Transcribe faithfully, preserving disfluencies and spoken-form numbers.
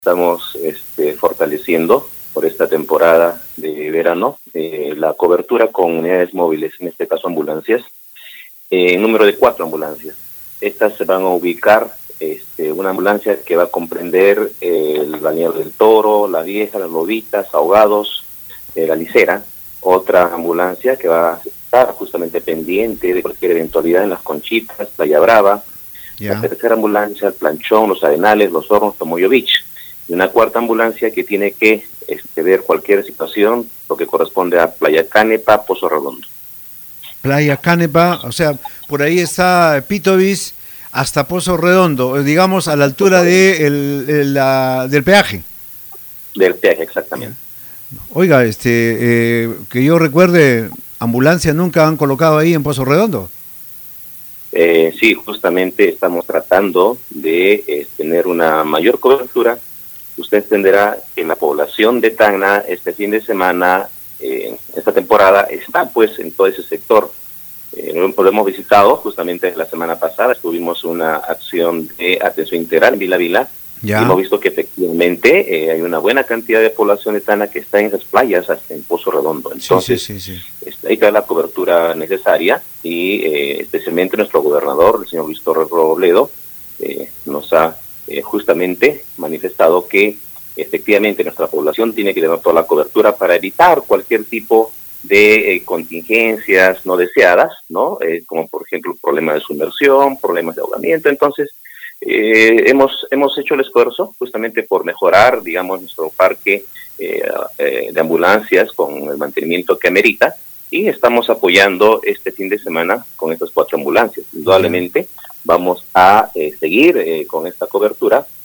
Estamos este, fortaleciendo por esta temporada de verano eh, la cobertura con unidades móviles, en este caso ambulancias, en eh, número de cuatro ambulancias. Estas se van a ubicar, este, una ambulancia que va a comprender eh, el Balneario del Toro, La Vieja, Las Lobitas, Ahogados, eh, La Licera. Otra ambulancia que va a estar justamente pendiente de cualquier eventualidad en Las Conchitas, Playa Brava. Yeah. La tercera ambulancia, el Planchón, Los Arenales, Los Hornos, Tomoyo Beach. Y una cuarta ambulancia que tiene que este, ver cualquier situación, lo que corresponde a Playa Canepa, Pozo Redondo. Playa Canepa, o sea, por ahí está Pitovis hasta Pozo Redondo, digamos a la altura de el, el, la, del peaje. Del peaje, exactamente. Oiga, este, eh, que yo recuerde, ambulancia nunca han colocado ahí en Pozo Redondo. Eh, sí, justamente estamos tratando de eh, tener una mayor cobertura. Usted entenderá que la población de Tacna este fin de semana, eh, esta temporada, está pues en todo ese sector. Eh, lo hemos visitado justamente la semana pasada, tuvimos una acción de atención integral en Vila Vila. Ya. Y hemos visto que efectivamente eh, hay una buena cantidad de población de Tacna que está en esas playas, hasta en Pozo Redondo. Entonces, sí, sí, sí, sí. Este, hay que dar la cobertura necesaria y eh, especialmente nuestro gobernador, el señor Luis Torres Robledo, eh, nos ha eh, justamente manifestado que efectivamente nuestra población tiene que tener toda la cobertura para evitar cualquier tipo de eh, contingencias no deseadas, ¿no? Eh, como por ejemplo problemas de sumersión, problemas de ahogamiento. Entonces, Eh, hemos hemos hecho el esfuerzo justamente por mejorar, digamos, nuestro parque eh, eh, de ambulancias con el mantenimiento que amerita, y estamos apoyando este fin de semana con estas cuatro ambulancias. Indudablemente vamos a eh, seguir eh, con esta cobertura